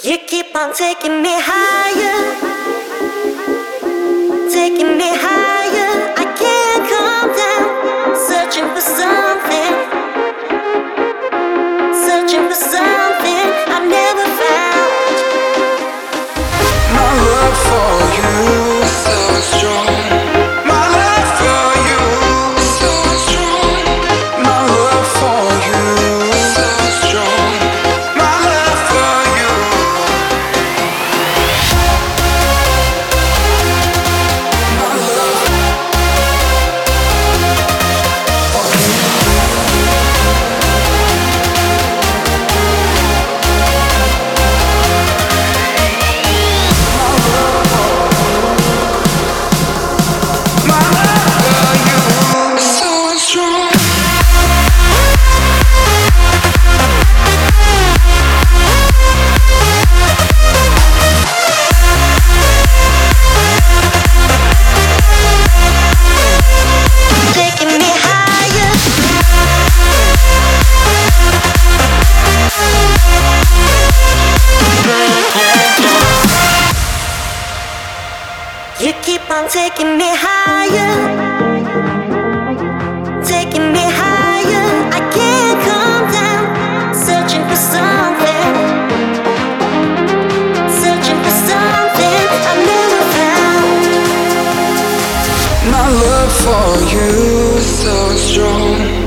You keep on taking me higher, taking me higher. I can't calm down, searching for something, searching for something I've never found. My love for you is so strong. My love for you is so strong. My love for you is so strong. My love for you. My love for you. My love for you is so strong. Taking me higher. You keep on taking me higher, taking me higher. I can't calm down, searching for something, searching for something I've never found. My love for you is so strong.